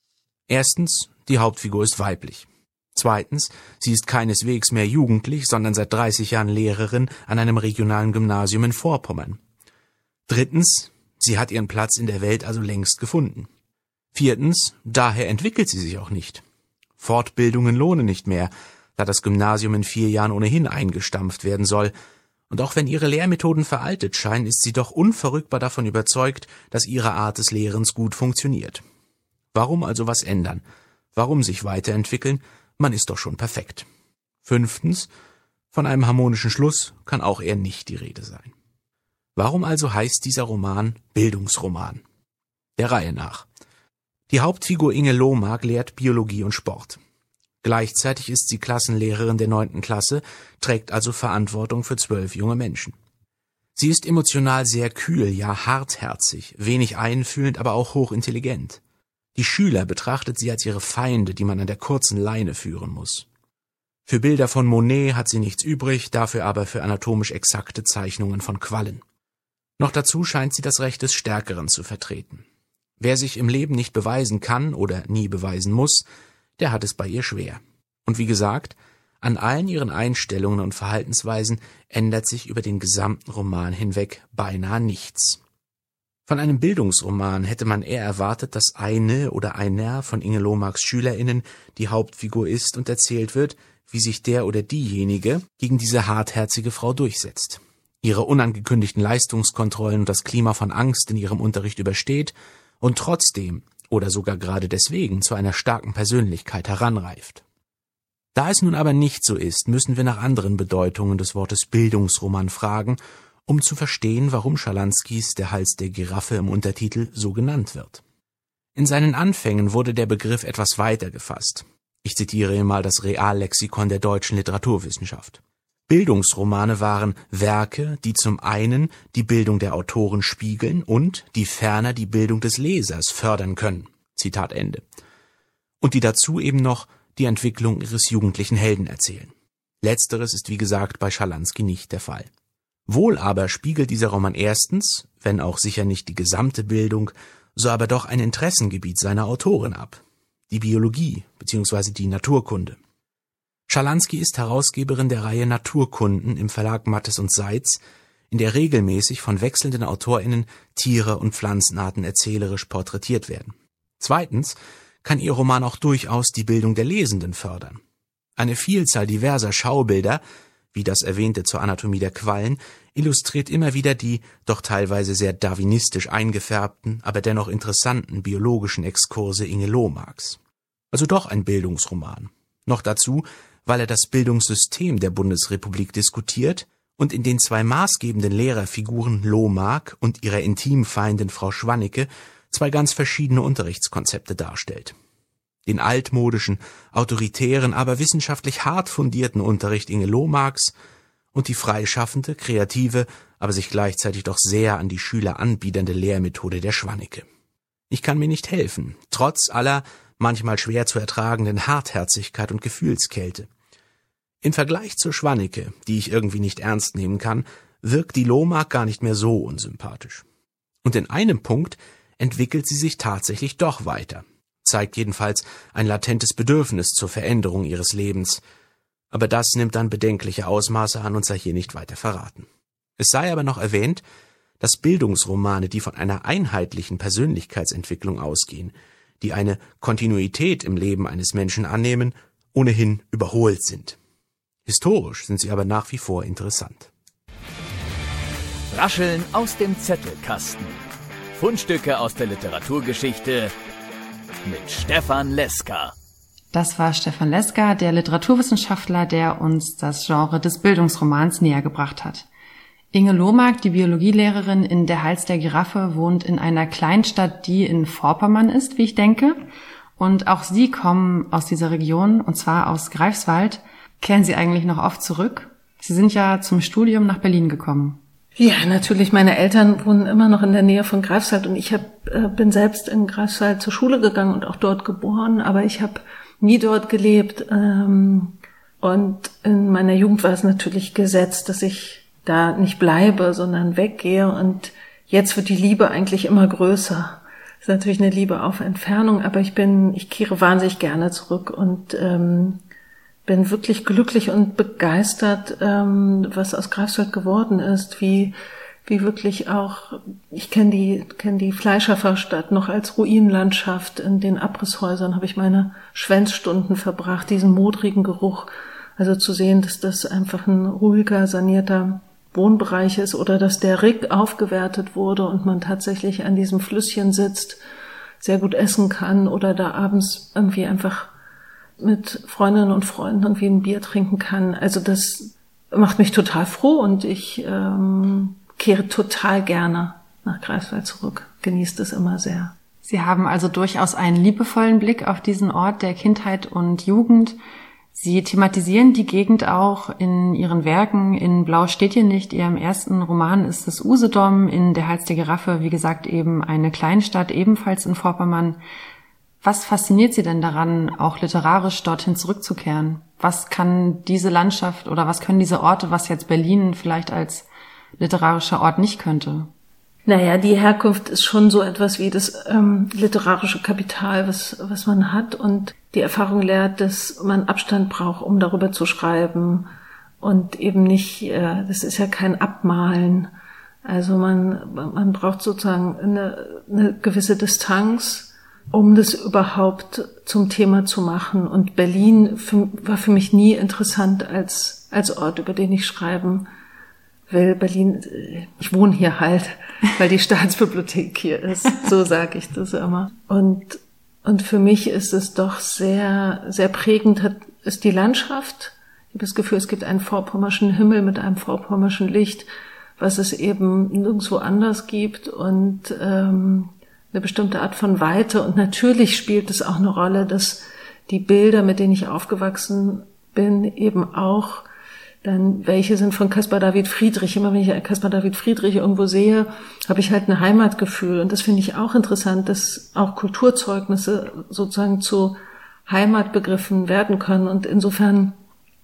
E: Erstens, die Hauptfigur ist weiblich. Zweitens, sie ist keineswegs mehr jugendlich, sondern seit 30 Jahren Lehrerin an einem regionalen Gymnasium in Vorpommern. Drittens, sie hat ihren Platz in der Welt also längst gefunden. Viertens, daher entwickelt sie sich auch nicht. Fortbildungen lohnen nicht mehr, da das Gymnasium in 4 Jahren ohnehin eingestampft werden soll. Und auch wenn ihre Lehrmethoden veraltet scheinen, ist sie doch unverrückbar davon überzeugt, dass ihre Art des Lehrens gut funktioniert. Warum also was ändern? Warum sich weiterentwickeln? Man ist doch schon perfekt. Fünftens, von einem harmonischen Schluss kann auch eher nicht die Rede sein. Warum also heißt dieser Roman Bildungsroman? Der Reihe nach. Die Hauptfigur Inge Lohmark lehrt Biologie und Sport. Gleichzeitig ist sie Klassenlehrerin der 9. Klasse, trägt also Verantwortung für 12 junge Menschen. Sie ist emotional sehr kühl, ja hartherzig, wenig einfühlend, aber auch hochintelligent. Die Schüler betrachtet sie als ihre Feinde, die man an der kurzen Leine führen muss. Für Bilder von Monet hat sie nichts übrig, dafür aber für anatomisch exakte Zeichnungen von Quallen. Noch dazu scheint sie das Recht des Stärkeren zu vertreten. Wer sich im Leben nicht beweisen kann oder nie beweisen muss, der hat es bei ihr schwer. Und wie gesagt, an allen ihren Einstellungen und Verhaltensweisen ändert sich über den gesamten Roman hinweg beinahe nichts. Von einem Bildungsroman hätte man eher erwartet, dass eine oder einer von Inge Lohmarks SchülerInnen die Hauptfigur ist und erzählt wird, wie sich der oder diejenige gegen diese hartherzige Frau durchsetzt, ihre unangekündigten Leistungskontrollen und das Klima von Angst in ihrem Unterricht übersteht und trotzdem oder sogar gerade deswegen zu einer starken Persönlichkeit heranreift. Da es nun aber nicht so ist, müssen wir nach anderen Bedeutungen des Wortes Bildungsroman fragen, um zu verstehen, warum Schalanskys Der Hals der Giraffe im Untertitel so genannt wird. In seinen Anfängen wurde der Begriff etwas weiter gefasst. Ich zitiere hier mal das Reallexikon der deutschen Literaturwissenschaft. Bildungsromane waren Werke, die zum einen die Bildung der Autoren spiegeln und die ferner die Bildung des Lesers fördern können. Zitat Ende. Und die dazu eben noch die Entwicklung ihres jugendlichen Helden erzählen. Letzteres ist wie gesagt bei Schalansky nicht der Fall. Wohl aber spiegelt dieser Roman erstens, wenn auch sicher nicht die gesamte Bildung, so aber doch ein Interessengebiet seiner Autorin ab. Die Biologie bzw. die Naturkunde. Schalansky ist Herausgeberin der Reihe Naturkunden im Verlag Mattes und Seitz, in der regelmäßig von wechselnden AutorInnen Tiere und Pflanzenarten erzählerisch porträtiert werden. Zweitens kann ihr Roman auch durchaus die Bildung der Lesenden fördern. Eine Vielzahl diverser Schaubilder, wie das erwähnte zur Anatomie der Quallen, illustriert immer wieder die doch teilweise sehr darwinistisch eingefärbten, aber dennoch interessanten biologischen Exkurse Inge Lohmarks. Also doch ein Bildungsroman. Noch dazu, weil er das Bildungssystem der Bundesrepublik diskutiert und in den 2 maßgebenden Lehrerfiguren Lohmark und ihrer Intimfeindin Frau Schwannecke 2 ganz verschiedene Unterrichtskonzepte darstellt. Den altmodischen, autoritären, aber wissenschaftlich hart fundierten Unterricht Inge Lohmarks und die freischaffende, kreative, aber sich gleichzeitig doch sehr an die Schüler anbiedernde Lehrmethode der Schwannecke. Ich kann mir nicht helfen, trotz aller manchmal schwer zu ertragenden Hartherzigkeit und Gefühlskälte. Im Vergleich zur Schwannecke, die ich irgendwie nicht ernst nehmen kann, wirkt die Lohmark gar nicht mehr so unsympathisch. Und in einem Punkt entwickelt sie sich tatsächlich doch weiter, zeigt jedenfalls ein latentes Bedürfnis zur Veränderung ihres Lebens, aber das nimmt dann bedenkliche Ausmaße an und sei hier nicht weiter verraten. Es sei aber noch erwähnt, dass Bildungsromane, die von einer einheitlichen Persönlichkeitsentwicklung ausgehen, die eine Kontinuität im Leben eines Menschen annehmen, ohnehin überholt sind. Historisch sind sie aber nach wie vor interessant.
D: Rascheln aus dem Zettelkasten. Fundstücke aus der Literaturgeschichte mit Stefan Leska.
C: Das war Stefan Leska, der Literaturwissenschaftler, der uns das Genre des Bildungsromans näher gebracht hat. Inge Lohmark, die Biologielehrerin in Der Hals der Giraffe, wohnt in einer Kleinstadt, die in Vorpommern ist, wie ich denke. Und auch Sie kommen aus dieser Region, und zwar aus Greifswald. Kehren Sie eigentlich noch oft zurück? Sie sind ja zum Studium nach Berlin gekommen.
A: Ja, natürlich. Meine Eltern wohnen immer noch in der Nähe von Greifswald und ich bin selbst in Greifswald zur Schule gegangen und auch dort geboren, aber ich habe nie dort gelebt. Und in meiner Jugend war es natürlich gesetzt, dass ich da nicht bleibe, sondern weggehe. Und jetzt wird die Liebe eigentlich immer größer. Das ist natürlich eine Liebe auf Entfernung, aber ich kehre wahnsinnig gerne zurück und bin wirklich glücklich und begeistert, was aus Greifswald geworden ist, wie wirklich auch, ich kenne die Fleischerverstadt noch als Ruinenlandschaft. In den Abrisshäusern habe ich meine Schwänzstunden verbracht, diesen modrigen Geruch. Also zu sehen, dass das einfach ein ruhiger, sanierter Wohnbereich ist oder dass der Rick aufgewertet wurde und man tatsächlich an diesem Flüsschen sitzt, sehr gut essen kann oder da abends irgendwie einfach mit Freundinnen und Freunden irgendwie ein Bier trinken kann. Also das macht mich total froh und ich kehre total gerne nach Greifswald zurück. Genieße es immer sehr.
C: Sie haben also durchaus einen liebevollen Blick auf diesen Ort der Kindheit und Jugend. Sie thematisieren die Gegend auch in Ihren Werken. In Blau steht hier nicht. Ihrem ersten Roman ist es Usedom, in Der Hals der Giraffe, wie gesagt, eben eine Kleinstadt, ebenfalls in Vorpommern. Was fasziniert Sie denn daran, auch literarisch dorthin zurückzukehren? Was kann diese Landschaft oder was können diese Orte, was jetzt Berlin vielleicht als literarischer Ort nicht könnte?
A: Naja, die Herkunft ist schon so etwas wie das literarische Kapital, was man hat. Und die Erfahrung lehrt, dass man Abstand braucht, um darüber zu schreiben. Und eben nicht, das ist ja kein Abmalen. Also man braucht sozusagen eine gewisse Distanz, um das überhaupt zum Thema zu machen. Und Berlin war für mich nie interessant als Ort, über den ich schreiben will. Berlin, ich wohne hier halt, weil die Staatsbibliothek hier ist. So sage ich das immer. Und für mich ist es doch sehr, sehr prägend, ist die Landschaft. Ich habe das Gefühl, es gibt einen vorpommerschen Himmel mit einem vorpommerschen Licht, was es eben nirgendwo anders gibt und eine bestimmte Art von Weite. Und natürlich spielt es auch eine Rolle, dass die Bilder, mit denen ich aufgewachsen bin, eben auch dann welche sind von Caspar David Friedrich. Immer wenn ich Caspar David Friedrich irgendwo sehe, habe ich halt ein Heimatgefühl. Und das finde ich auch interessant, dass auch Kulturzeugnisse sozusagen zu Heimatbegriffen werden können. Und insofern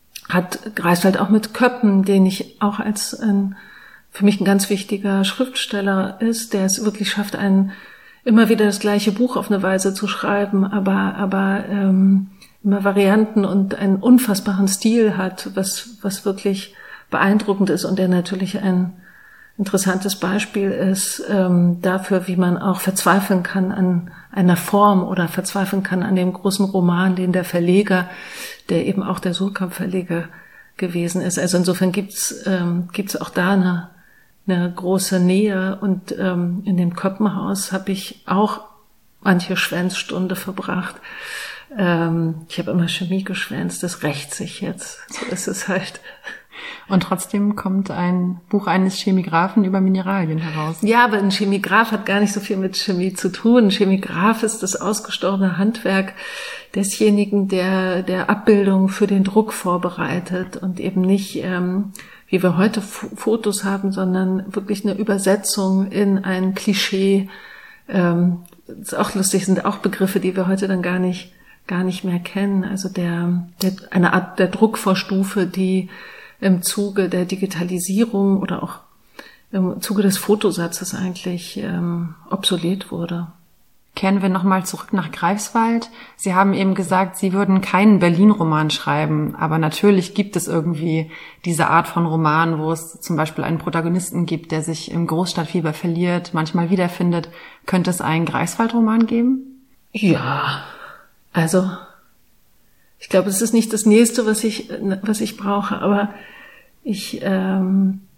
A: hat Greifswald auch mit Köppen, den ich auch als für mich ein ganz wichtiger Schriftsteller ist, der es wirklich schafft, immer wieder das gleiche Buch auf eine Weise zu schreiben, aber immer Varianten und einen unfassbaren Stil hat, was wirklich beeindruckend ist und der natürlich ein interessantes Beispiel ist dafür, wie man auch verzweifeln kann an einer Form oder verzweifeln kann an dem großen Roman, den der Verleger, der eben auch der Suhrkamp-Verleger gewesen ist. Also insofern gibt's auch da eine große Nähe und in dem Köppenhaus habe ich auch manche Schwänzstunde verbracht. Ich habe immer Chemie geschwänzt, das rächt sich jetzt. So ist es halt.
C: Und trotzdem kommt ein Buch eines Chemigraphen über Mineralien heraus.
A: Ja, aber ein Chemigraph hat gar nicht so viel mit Chemie zu tun. Ein Chemigraph ist das ausgestorbene Handwerk desjenigen, der Abbildung für den Druck vorbereitet und eben nicht, wie wir heute Fotos haben, sondern wirklich eine Übersetzung in ein Klischee. Ist auch lustig, sind auch Begriffe, die wir heute dann gar nicht mehr kennen. Also eine Art der Druckvorstufe, die im Zuge der Digitalisierung oder auch im Zuge des Fotosatzes eigentlich obsolet wurde.
C: Kehren wir nochmal zurück nach Greifswald. Sie haben eben gesagt, Sie würden keinen Berlin-Roman schreiben, aber natürlich gibt es irgendwie diese Art von Roman, wo es zum Beispiel einen Protagonisten gibt, der sich im Großstadtfieber verliert, manchmal wiederfindet. Könnte es einen Greifswald-Roman geben?
A: Ja, also ich glaube, es ist nicht das Nächste, was ich brauche, aber ich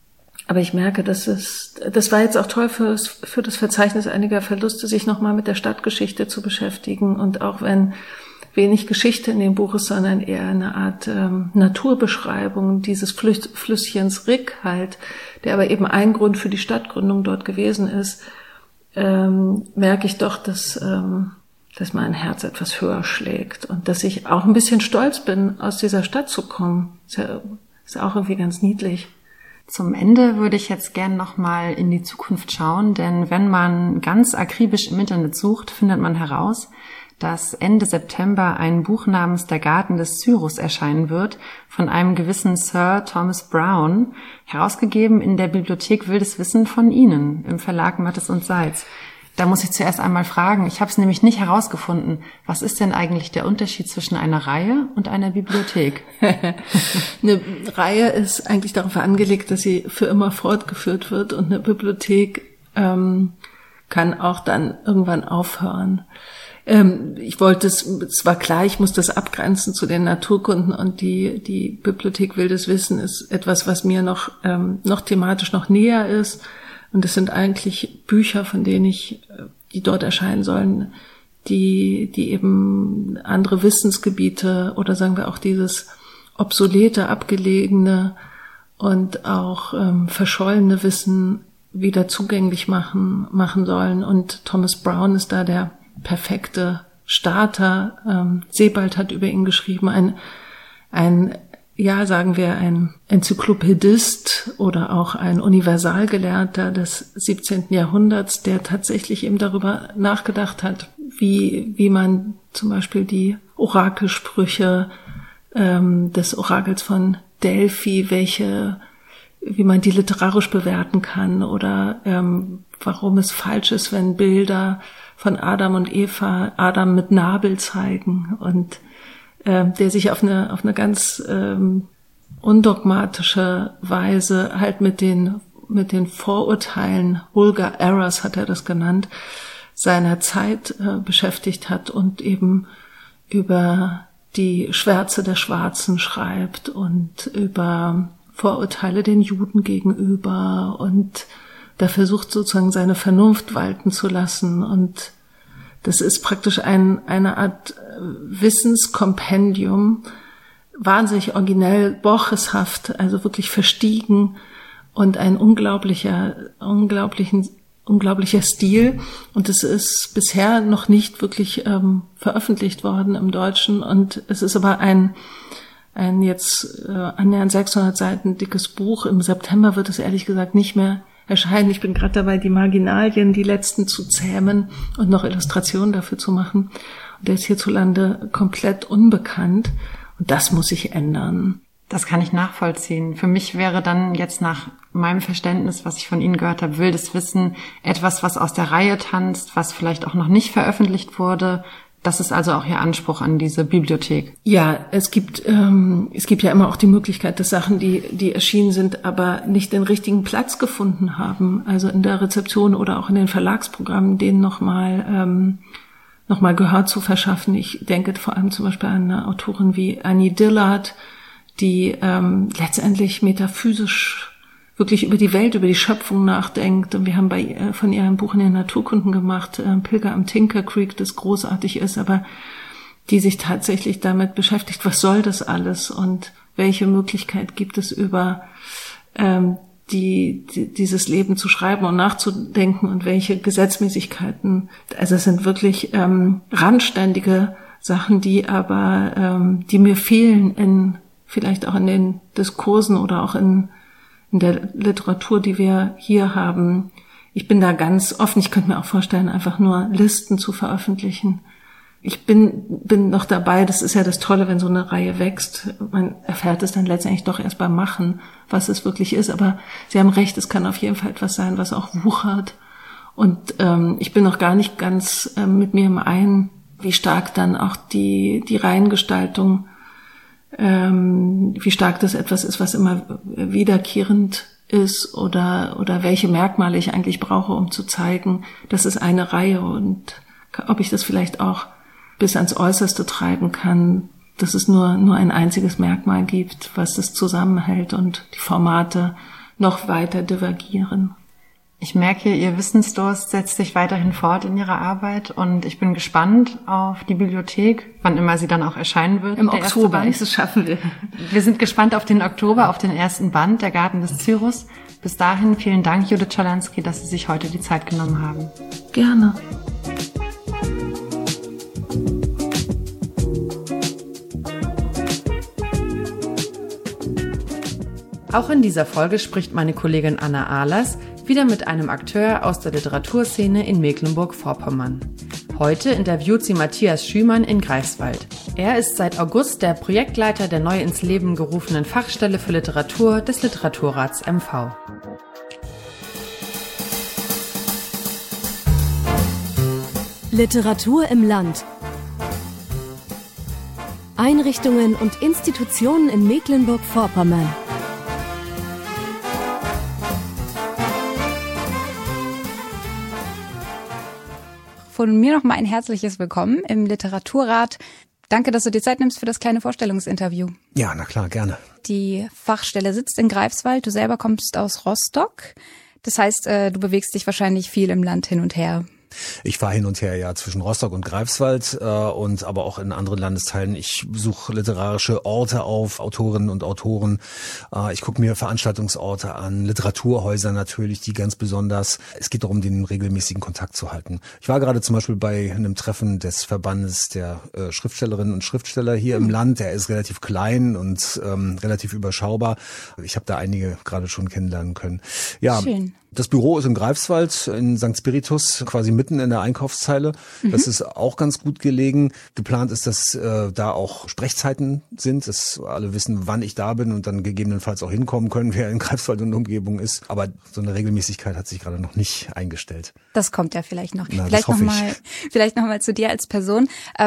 A: Aber ich merke, das war jetzt auch toll für das Verzeichnis einiger Verluste, sich nochmal mit der Stadtgeschichte zu beschäftigen. Und auch wenn wenig Geschichte in dem Buch ist, sondern eher eine Art Naturbeschreibung dieses Flüsschens Rick halt, der aber eben ein Grund für die Stadtgründung dort gewesen ist, merke ich doch, dass mein Herz etwas höher schlägt und dass ich auch ein bisschen stolz bin, aus dieser Stadt zu kommen. Ist auch irgendwie ganz niedlich.
C: Zum Ende würde ich jetzt gern nochmal in die Zukunft schauen, denn wenn man ganz akribisch im Internet sucht, findet man heraus, dass Ende September ein Buch namens Der Garten des Cyrus erscheinen wird, von einem gewissen Sir Thomas Browne, herausgegeben in der Bibliothek Wildes Wissen von Ihnen, im Verlag Mattes und Seitz. Da muss ich zuerst einmal fragen, ich habe es nämlich nicht herausgefunden, was ist denn eigentlich der Unterschied zwischen einer Reihe und einer Bibliothek?
A: Eine Reihe ist eigentlich darauf angelegt, dass sie für immer fortgeführt wird, und eine Bibliothek kann auch dann irgendwann aufhören. Es war klar, ich muss das abgrenzen zu den Naturkunden, und die Bibliothek Wildes Wissen ist etwas, was mir noch thematisch noch näher ist. Und es sind eigentlich Bücher, von denen die dort erscheinen sollen, die eben andere Wissensgebiete oder sagen wir auch dieses obsolete, abgelegene und auch verschollene Wissen wieder zugänglich machen sollen. Und Thomas Browne ist da der perfekte Starter. Sebald hat über ihn geschrieben, ein Enzyklopädist oder auch ein Universalgelehrter des 17. Jahrhunderts, der tatsächlich eben darüber nachgedacht hat, wie man zum Beispiel die Orakelsprüche des Orakels von Delphi, wie man die literarisch bewerten kann, oder warum es falsch ist, wenn Bilder von Adam und Eva Adam mit Nabel zeigen, und der sich auf eine ganz undogmatische Weise halt mit den Vorurteilen, vulgar errors hat er das genannt, seiner Zeit beschäftigt hat und eben über die Schwärze der Schwarzen schreibt und über Vorurteile den Juden gegenüber, und da versucht sozusagen seine Vernunft walten zu lassen, und das ist praktisch eine Art Wissenskompendium, wahnsinnig originell, borcheshaft, also wirklich verstiegen, und ein unglaublicher Stil. Und es ist bisher noch nicht wirklich veröffentlicht worden im Deutschen, und es ist aber ein jetzt annähernd 600 Seiten dickes Buch. Im September wird es ehrlich gesagt nicht mehr erscheinen. Ich bin gerade dabei, die Marginalien, die letzten zu zähmen und noch Illustrationen dafür zu machen. Und der ist hierzulande komplett unbekannt. Und das muss sich ändern.
C: Das kann ich nachvollziehen. Für mich wäre dann jetzt nach meinem Verständnis, was ich von Ihnen gehört habe, Wildes Wissen etwas, was aus der Reihe tanzt, was vielleicht auch noch nicht veröffentlicht wurde. Das ist also auch Ihr Anspruch an diese Bibliothek.
A: Ja, es gibt ja immer auch die Möglichkeit, dass Sachen, die erschienen sind, aber nicht den richtigen Platz gefunden haben, also in der Rezeption oder auch in den Verlagsprogrammen, denen nochmal Gehör zu verschaffen. Ich denke vor allem zum Beispiel an eine Autorin wie Annie Dillard, die letztendlich metaphysisch wirklich über die Welt, über die Schöpfung nachdenkt. Und wir haben von ihr ein Buch in den Naturkunden gemacht, Pilger am Tinker Creek, das großartig ist, aber die sich tatsächlich damit beschäftigt, was soll das alles und welche Möglichkeit gibt es, über dieses Leben zu schreiben und nachzudenken, und welche Gesetzmäßigkeiten. Also es sind wirklich randständige Sachen, die mir fehlen vielleicht auch in den Diskursen oder auch in der Literatur, die wir hier haben. Ich bin da ganz offen. Ich könnte mir auch vorstellen, einfach nur Listen zu veröffentlichen. Ich bin noch dabei. Das ist ja das Tolle, wenn so eine Reihe wächst. Man erfährt es dann letztendlich doch erst beim Machen, was es wirklich ist. Aber Sie haben recht, es kann auf jeden Fall etwas sein, was auch wuchert. Und ich bin noch gar nicht ganz mit mir im Einen, wie stark dann auch die Reihengestaltung, wie stark das etwas ist, was immer wiederkehrend ist, oder welche Merkmale ich eigentlich brauche, um zu zeigen, das ist eine Reihe, und ob ich das vielleicht auch bis ans Äußerste treiben kann, dass es nur ein einziges Merkmal gibt, was das zusammenhält, und die Formate noch weiter divergieren.
F: Ich merke, Ihr Wissensdurst setzt sich weiterhin fort in Ihrer Arbeit und ich bin gespannt auf die Bibliothek, wann immer sie dann auch erscheinen wird.
A: Im Oktober, wenn ich es schaffen will.
F: Wir sind gespannt auf den Oktober, auf den ersten Band, Der Garten des Cyrus. Bis dahin vielen Dank, Judith Schalansky, dass Sie sich heute die Zeit genommen haben.
A: Gerne.
C: Auch in dieser Folge spricht meine Kollegin Anna Ahlers wieder mit einem Akteur aus der Literaturszene in Mecklenburg-Vorpommern. Heute interviewt sie Matthias Schümann in Greifswald. Er ist seit August der Projektleiter der neu ins Leben gerufenen Fachstelle für Literatur des Literaturrats MV.
B: Literatur im Land. Einrichtungen und Institutionen in Mecklenburg-Vorpommern.
G: Von mir nochmal ein herzliches Willkommen im Literaturrat. Danke, dass du dir Zeit nimmst für das kleine Vorstellungsinterview.
H: Ja, na klar, gerne.
G: Die Fachstelle sitzt in Greifswald, du selber kommst aus Rostock. Das heißt, du bewegst dich wahrscheinlich viel im Land hin und her.
H: Ich fahre hin und her ja zwischen Rostock und Greifswald und aber auch in anderen Landesteilen. Ich suche literarische Orte auf, Autorinnen und Autoren. Ich gucke mir Veranstaltungsorte an, Literaturhäuser natürlich, die ganz besonders. Es geht darum, den regelmäßigen Kontakt zu halten. Ich war gerade zum Beispiel bei einem Treffen des Verbandes der Schriftstellerinnen und Schriftsteller hier im Land. Der ist relativ klein und relativ überschaubar. Ich habe da einige gerade schon kennenlernen können. Ja.
G: Schön.
H: Das Büro ist in Greifswald, in St. Spiritus, quasi mitten in der Einkaufszeile. Das ist auch ganz gut gelegen. Geplant ist, dass da auch Sprechzeiten sind, dass alle wissen, wann ich da bin und dann gegebenenfalls auch hinkommen können, wer in Greifswald und Umgebung ist. Aber so eine Regelmäßigkeit hat sich gerade noch nicht eingestellt.
G: Das kommt ja vielleicht noch.
H: Na,
G: Vielleicht noch mal zu dir als Person.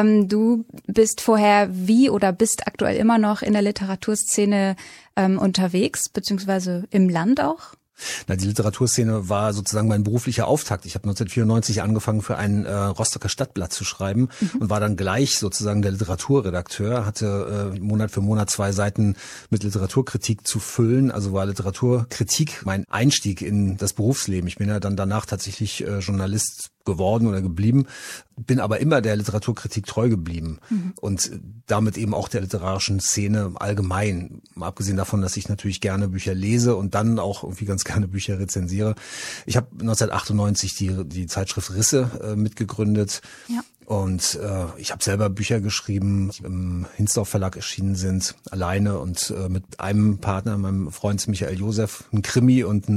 G: Du bist vorher oder bist aktuell immer noch in der Literaturszene unterwegs, beziehungsweise im Land auch?
H: Na, die Literaturszene war sozusagen mein beruflicher Auftakt. Ich habe 1994 angefangen, für ein Rostocker Stadtblatt zu schreiben und war dann gleich sozusagen der Literaturredakteur, hatte Monat für Monat 2 Seiten mit Literaturkritik zu füllen. Also war Literaturkritik mein Einstieg in das Berufsleben. Ich bin ja dann danach tatsächlich Journalist geworden oder geblieben, bin aber immer der Literaturkritik treu geblieben und damit eben auch der literarischen Szene allgemein. Mal abgesehen davon, dass ich natürlich gerne Bücher lese und dann auch irgendwie ganz gerne Bücher rezensiere. Ich habe 1998 die Zeitschrift Risse mitgegründet. Ja. Und ich habe selber Bücher geschrieben, die im Hinsdorf Verlag erschienen sind, alleine und mit einem Partner, meinem Freund Michael Josef, ein Krimi und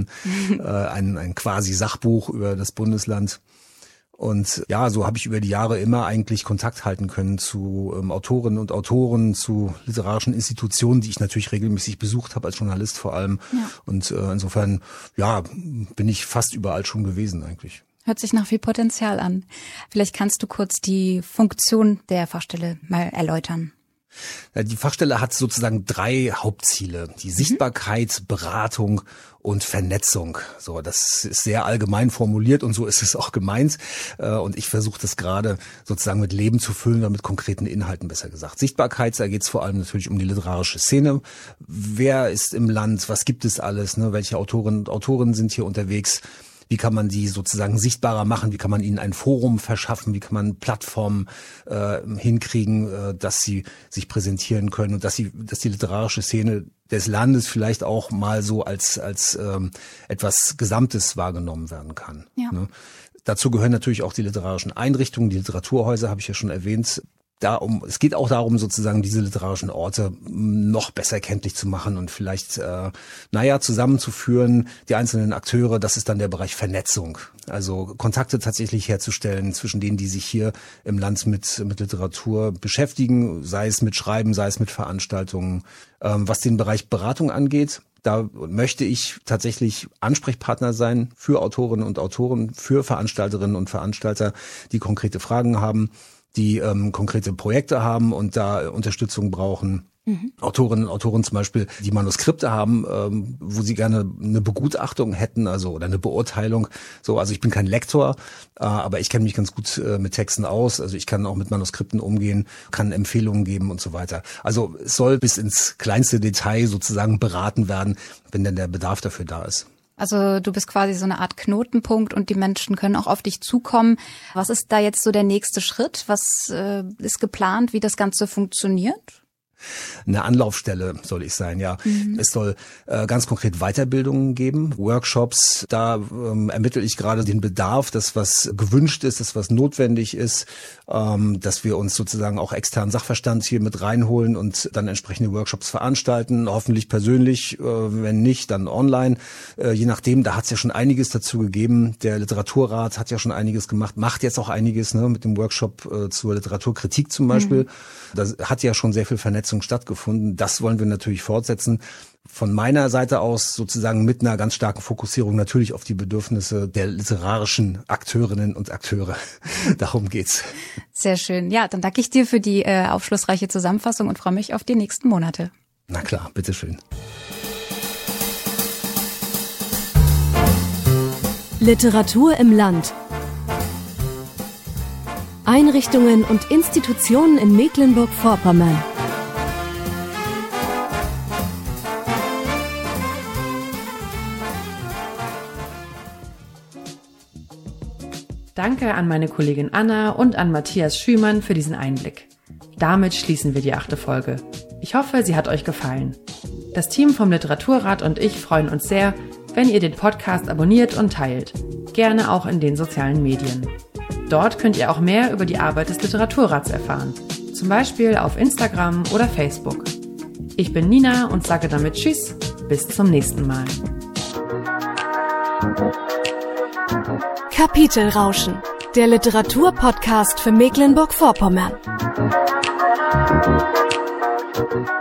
H: ein quasi Sachbuch über das Bundesland. Und ja, so habe ich über die Jahre immer eigentlich Kontakt halten können zu Autorinnen und Autoren, zu literarischen Institutionen, die ich natürlich regelmäßig besucht habe, als Journalist vor allem. Ja. Und insofern, ja, bin ich fast überall schon gewesen eigentlich.
G: Hört sich nach viel Potenzial an. Vielleicht kannst du kurz die Funktion der Fachstelle mal erläutern.
H: Die Fachstelle hat sozusagen 3 Hauptziele. Die Sichtbarkeit, Beratung und Vernetzung. So, das ist sehr allgemein formuliert und so ist es auch gemeint. Und ich versuche das gerade sozusagen mit Leben zu füllen oder mit konkreten Inhalten, besser gesagt. Sichtbarkeit, da geht es vor allem natürlich um die literarische Szene. Wer ist im Land? Was gibt es alles? Ne? Welche Autorinnen und Autoren sind hier unterwegs? Wie kann man die sozusagen sichtbarer machen? Wie kann man ihnen ein Forum verschaffen? Wie kann man Plattformen hinkriegen, dass sie sich präsentieren können und dass die literarische Szene des Landes vielleicht auch mal so als etwas Gesamtes wahrgenommen werden kann. Ja. Ne? Dazu gehören natürlich auch die literarischen Einrichtungen, die Literaturhäuser, habe ich ja schon erwähnt. Es geht auch darum, sozusagen diese literarischen Orte noch besser kenntlich zu machen und vielleicht, zusammenzuführen, die einzelnen Akteure. Das ist dann der Bereich Vernetzung. Also Kontakte tatsächlich herzustellen zwischen denen, die sich hier im Land mit Literatur beschäftigen, sei es mit Schreiben, sei es mit Veranstaltungen. Was den Bereich Beratung angeht, da möchte ich tatsächlich Ansprechpartner sein für Autorinnen und Autoren, für Veranstalterinnen und Veranstalter, die konkrete Fragen haben, die konkrete Projekte haben und da Unterstützung brauchen. Autorinnen und Autoren zum Beispiel, die Manuskripte haben, wo sie gerne eine Begutachtung hätten, also oder eine Beurteilung. So, also ich bin kein Lektor, aber ich kenne mich ganz gut mit Texten aus. Also ich kann auch mit Manuskripten umgehen, kann Empfehlungen geben und so weiter. Also es soll bis ins kleinste Detail sozusagen beraten werden, wenn denn der Bedarf dafür da ist.
G: Also du bist quasi so eine Art Knotenpunkt und die Menschen können auch auf dich zukommen. Was ist da jetzt so der nächste Schritt? Was ist geplant, wie das Ganze funktioniert?
H: Eine Anlaufstelle soll ich sein, ja. Es soll ganz konkret Weiterbildungen geben, Workshops. Da ermittle ich gerade den Bedarf, das was gewünscht ist, das was notwendig ist, dass wir uns sozusagen auch externen Sachverstand hier mit reinholen und dann entsprechende Workshops veranstalten, hoffentlich persönlich, wenn nicht, dann online. Je nachdem, da hat es ja schon einiges dazu gegeben. Der Literaturrat hat ja schon einiges gemacht, macht jetzt auch einiges, ne, mit dem Workshop zur Literaturkritik zum Beispiel. Da hat ja schon sehr viel Vernetzung stattgefunden. Das wollen wir natürlich fortsetzen. Von meiner Seite aus sozusagen mit einer ganz starken Fokussierung natürlich auf die Bedürfnisse der literarischen Akteurinnen und Akteure. Darum geht's.
G: Sehr schön. Ja, dann danke ich dir für die aufschlussreiche Zusammenfassung und freue mich auf die nächsten Monate.
H: Na klar, bitteschön.
B: Literatur im Land. Einrichtungen und Institutionen in Mecklenburg-Vorpommern.
C: Danke an meine Kollegin Anna und an Matthias Schümann für diesen Einblick. Damit schließen wir die 8. Folge. Ich hoffe, sie hat euch gefallen. Das Team vom Literaturrat und ich freuen uns sehr, wenn ihr den Podcast abonniert und teilt. Gerne auch in den sozialen Medien. Dort könnt ihr auch mehr über die Arbeit des Literaturrats erfahren. Zum Beispiel auf Instagram oder Facebook. Ich bin Nina und sage damit Tschüss, bis zum nächsten Mal.
B: Kapitelrauschen, der Literaturpodcast für Mecklenburg-Vorpommern.